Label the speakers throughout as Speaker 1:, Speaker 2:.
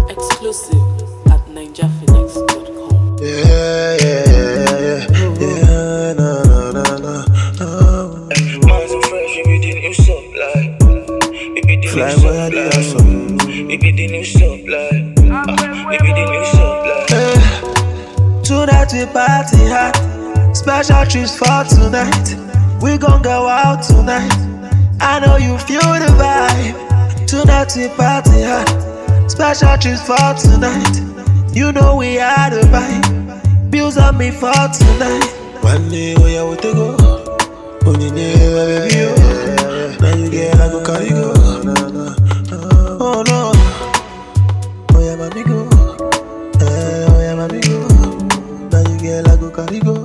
Speaker 1: Exclusive at ninjaphoenix.com.
Speaker 2: Minds are fresh, it be the new supply. It be the
Speaker 3: Fly
Speaker 2: new
Speaker 3: where the
Speaker 2: supply.
Speaker 3: hustle.
Speaker 2: It be the new supply. It be the new supply.
Speaker 3: Tonight we party hard. Special treats for tonight. We gon' go out tonight. I know you feel the vibe. Tonight we party hard. Special treats for tonight. You know we are the vibe. Bills on me for tonight. One day where you want to go? Only never baby you. Now you get I go carry go. Oh no. Oh yeah, mommy go. Oh yeah, mommy go. Now you get I go carry go.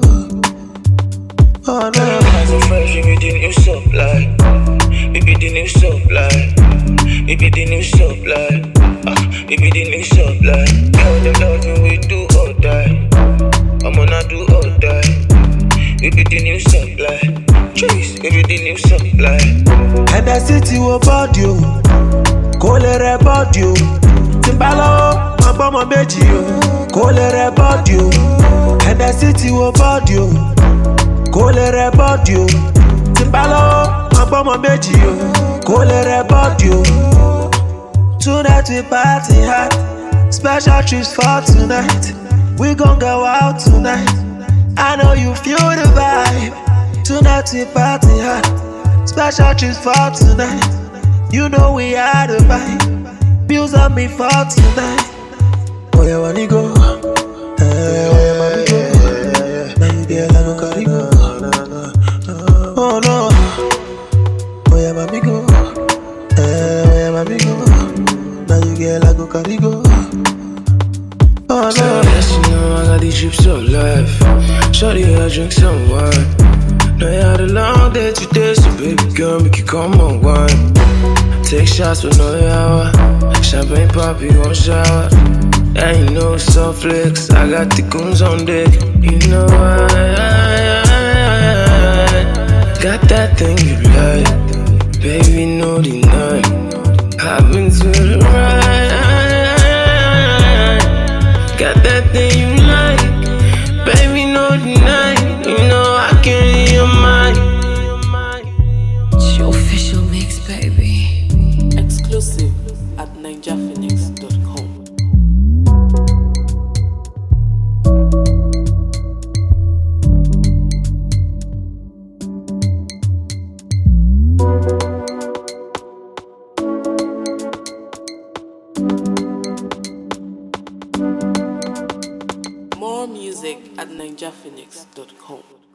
Speaker 3: Oh no.
Speaker 2: Minds are fresh, it be the new supply. It be the new supply. It be the new supply. It be the new supply. Girl, them love me, we do or die. I'm gonna do or die. It be the new supply. Chase, it be the new supply.
Speaker 3: And the city will body you. Kolere body you. Timbalo, my bomb beji you. Kolere body you. And the city will body you. Kolere body you. Timbalo, my bomb beji you. Kolere body you. Tonight we party hard. Special treats for tonight. We gon' go out tonight. I know you feel the vibe. Tonight we party hard. Special treats for tonight. You know we are the vibe. Bills on me for tonight. Oh yeah, wanna go? Oh yeah, mommy go. Now you get I go carry go. Oh no. Oh yeah, mommy go. Oh yeah, mommy go. Now you get I go carry go. Oh no.
Speaker 4: So yes, you know I got these trips of life. Shorty, I drink some wine. Know you had a long day today, so baby girl, make you come on wine. Take shots with no hour. Champagne pop, you gon' shower. Yeah, you know it's all flex. I got the goons on deck. You know I got that thing you like. Baby, no deny. Hop into the ride. Got that thing you like. Baby, no deny. You know I can read your mind.
Speaker 5: It's your official mix, baby.
Speaker 1: Exclusive at ninjaphoenix.com. More music at ninjaphoenix.com.